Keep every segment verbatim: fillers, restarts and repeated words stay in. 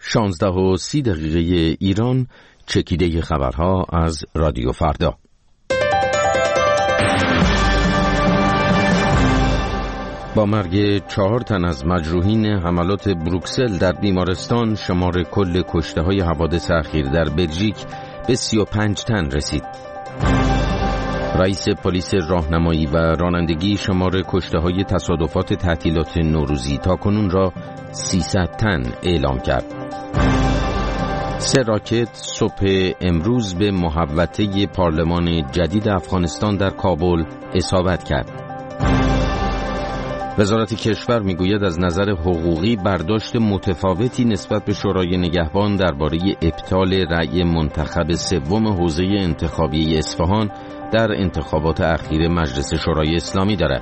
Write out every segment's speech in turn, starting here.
شانزده و سی دقیقه ایران، چکیده خبرها از رادیو فردا. با مرگ چهار تن از مجروحین حملات بروکسل در بیمارستان، شمار کل کشته‌های حوادث اخیر در بلژیک به سی و پنج تن رسید. رئیس پلیس راهنمایی و رانندگی شمار کشته‌های تصادفات تعطیلات نوروزی تاکنون را سیصد تن اعلام کرد. سه راکت صبح امروز به محوطه پارلمان جدید افغانستان در کابل اصابت کرد. وزارت کشور میگوید از نظر حقوقی برداشت متفاوتی نسبت به شورای نگهبان درباره ابطال رأی منتخب سوم حوزه انتخابی اصفهان در انتخابات اخیر مجلس شورای اسلامی دارد.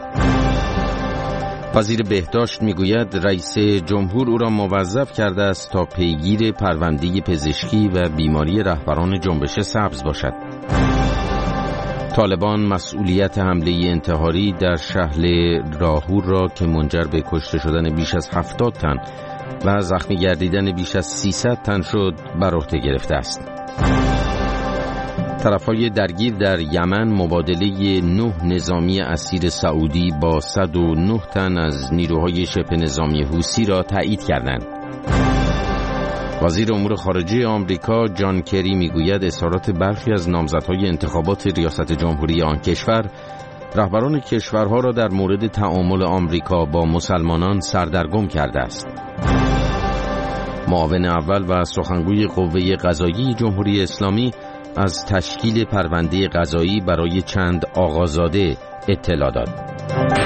وزیر بهداشت میگوید رئیس جمهور او را موظف کرده است تا پیگیر پرونده پزشکی و بیماری رهبران جنبش سبز باشد. طالبان مسئولیت حمله انتحاری در شهر راهور را که منجر به کشته شدن بیش از هفتاد تن و زخمی گردیدن بیش از سیصد تن شد بر عهده گرفته است. طرفهای درگیر در یمن مبادله نه نظامی اسیر سعودی با صد و نه تن از نیروهای شبه نظامی حوثی را تایید کردند. وزیر امور خارجه آمریکا جان کری میگوید اظهارات برخی از نامزدهای انتخابات ریاست جمهوری آن کشور رهبران کشورها را در مورد تعامل آمریکا با مسلمانان سردرگم کرده است. معاون اول و سخنگوی قوه قضاییه جمهوری اسلامی از تشکیل پرونده قضایی برای چند آقازاده اطلاع داد.